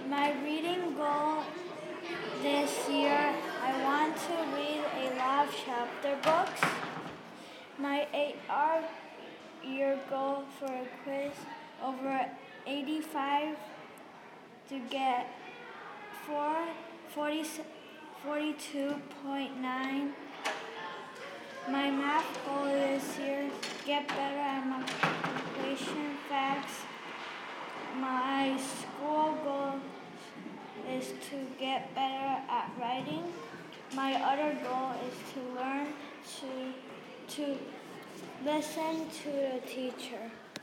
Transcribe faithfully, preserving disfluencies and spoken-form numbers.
My reading goal this year, I want to read a lot of chapter books. My eight-year goal for a quiz over eighty-five to get four, forty, forty-two point nine. My math goal this year, get better at multiplication facts. My school goal is to get better at writing. My other goal is to learn to to listen to the teacher.